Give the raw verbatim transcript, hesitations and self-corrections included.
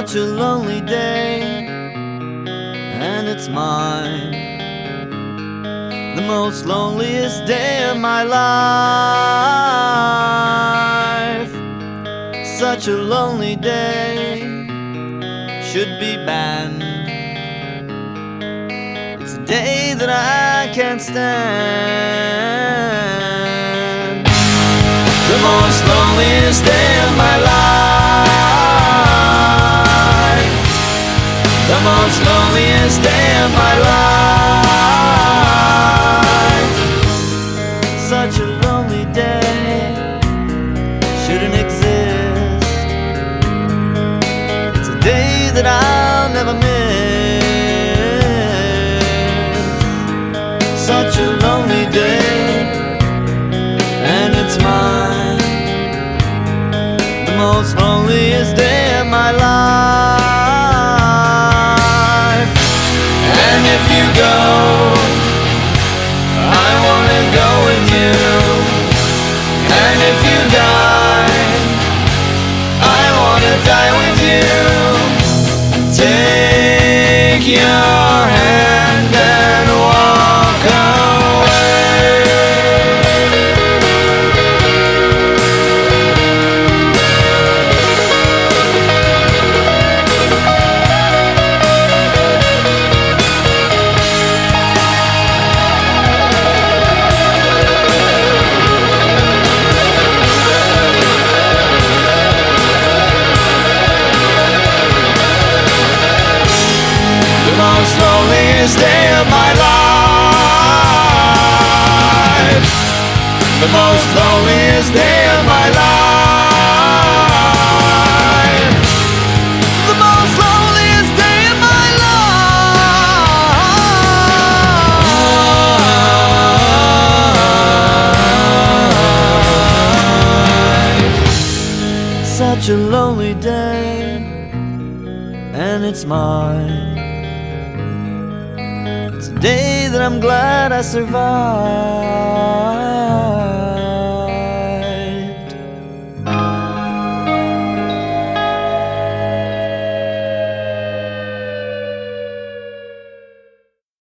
such a lonely day, and it's mine, the most loneliest day of my life. Such a lonely day should be banned. It's a day that I can't stand. The most loneliest day of my life. The most loneliest day of my life. Such a lonely day shouldn't exist. It's a day that I'll never miss. Such a lonely day, and it's mine, the most loneliest day of my life. And if you go, I wanna go with you. And if you die, I wanna die with you. Take your hand and walk away. The most loneliest day of my life. The most loneliest day of my life. The most loneliest day of my life. Such a lonely day, and it's mine. It's a day that I'm glad I survived.